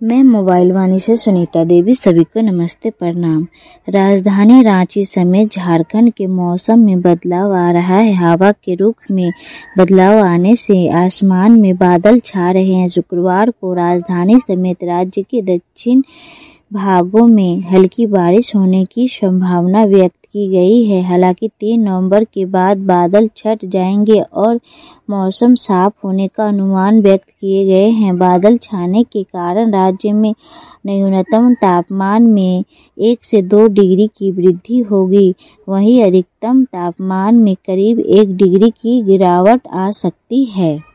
मैं मोबाइल वाणी से सुनीता देवी। सभी को नमस्ते प्रणाम। राजधानी रांची समेत झारखंड के मौसम में बदलाव आ रहा है। हवा के रुख में बदलाव आने से आसमान में बादल छा रहे हैं। शुक्रवार को राजधानी समेत राज्य के दक्षिण भागों में हल्की बारिश होने की संभावना व्यक्त की गई है। हालांकि 3 नवंबर के बाद बादल छट जाएंगे और मौसम साफ होने का अनुमान व्यक्त किए गए हैं। बादल छाने के कारण राज्य में न्यूनतम तापमान में 1 से 2 डिग्री की वृद्धि होगी, वहीं अधिकतम तापमान में करीब 1 डिग्री की गिरावट आ सकती है।